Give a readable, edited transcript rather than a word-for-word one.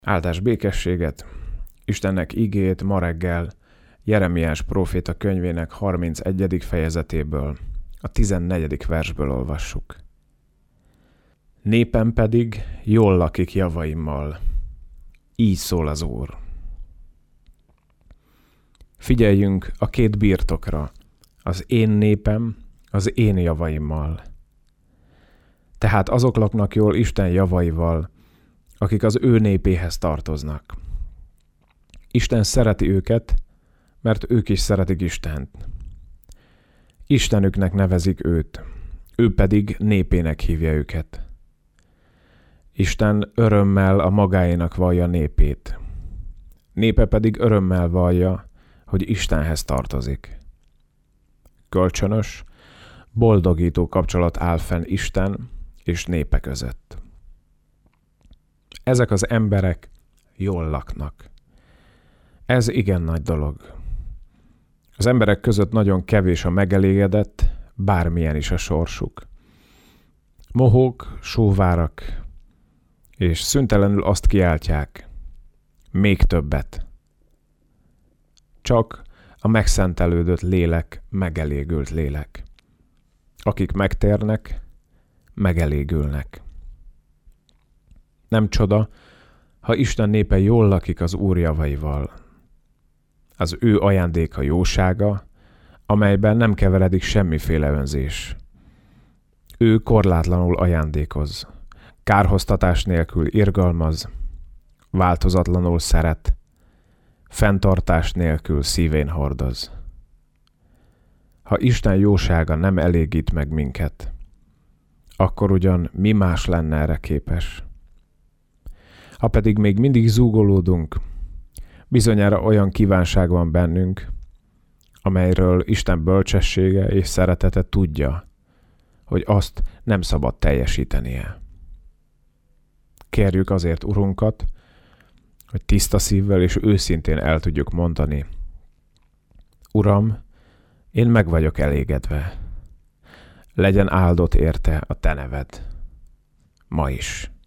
Áldás békességet, Istennek igéjét ma reggel Jeremiás próféta könyvének 31. fejezetéből, a 14. versből olvassuk. Népem pedig jól lakik javaimmal. Így szól az Úr. Figyeljünk a két birtokra, az én népem, az én javaimmal. Tehát azok laknak jól Isten javaival, akik az ő népéhez tartoznak. Isten szereti őket, mert ők is szeretik Istent. Istenüknek nevezik őt, ő pedig népének hívja őket. Isten örömmel a magáénak vallja népét. Népe pedig örömmel vallja, hogy Istenhez tartozik. Kölcsönös, boldogító kapcsolat áll fenn Isten és népe között. Ezek az emberek jól laknak. Ez igen nagy dolog. Az emberek között nagyon kevés a megelégedett, bármilyen is a sorsuk. Mohók, sóvárak, és szüntelenül azt kiáltják, még többet. Csak a megszentelődött lélek megelégült lélek. Akik megtérnek, megelégülnek. Nem csoda, ha Isten népe jól lakik az Úr javaival. Az ő ajándéka jósága, amelyben nem keveredik semmiféle önzés. Ő korlátlanul ajándékoz, kárhoztatás nélkül irgalmaz, változatlanul szeret, fenntartás nélkül szívén hordoz. Ha Isten jósága nem elégít meg minket, akkor ugyan mi más lenne erre képes? Ha pedig még mindig zúgolódunk, bizonyára olyan kívánság van bennünk, amelyről Isten bölcsessége és szeretete tudja, hogy azt nem szabad teljesítenie. Kérjük azért Urunkat, hogy tiszta szívvel és őszintén el tudjuk mondani: Uram, én meg vagyok elégedve. Legyen áldott érte a te neved. Ma is.